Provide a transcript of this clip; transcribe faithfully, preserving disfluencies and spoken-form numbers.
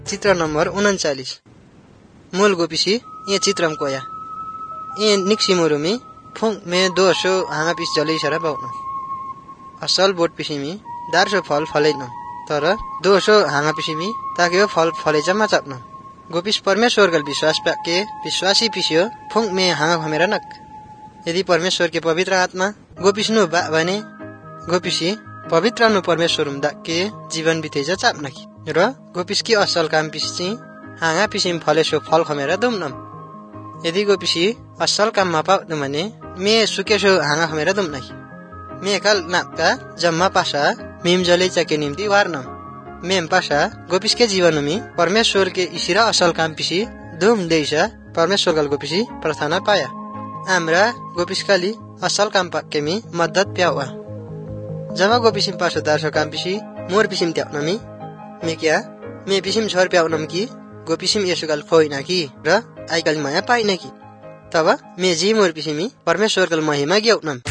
चित्र नंबर उनचालीस मूल गोपिसी ये चित्रम कोया ये निक्सिमुरुमी फुंग में दोसो हांगा पिस जलै सरा पाउन असल बोट पिसिमी दार्सो फल फलैन तर दोसो हांगा पिसिमी ताके फल फलै जम्मा चाप्न गोपिस परमेश्वरगल विश्वास पाके विश्वासी पिसियो फुंग में हांगा घमेरा नक यदि परमेश्वर के पवित्र आत्मा गोपिसनु बा भने गोपिसी पवित्र नु परमेश्वरम दाके जीवन बितेजा चाप्नकी र गोपिसकी असल काम पिसि हांगा पिसिम फलेसो फल खमेरा दुम्नम यदि गोपिसी असल काम मा पाउन भने मे सुकेसो हांगा खमेरा दुम्नकी मे काल नापका जम्मा पासा मिम जले चके निम्ति वार्नम मेम पासा गोपिसके जीवनमी परमेश्वर के इसिरा असल काम पिसि दुम देइसा परमेश्वरगल गोपिसी प्रार्थना पाया आम्रा गोपिसकाली असल काम पाकेमी मद्दत प्यावा जमा गोपिसिम पासो दार्सो काम पिसि मोर पिसिम त्याउनमी मे क्या मे पिसिम छोर प्याउनम कि गोपिसिम यसुगल खोइना कि र आइकाल माया पाइन कि तब मे जी मोर पिसिमी परमेश्वरगल महिमा ग्याउनम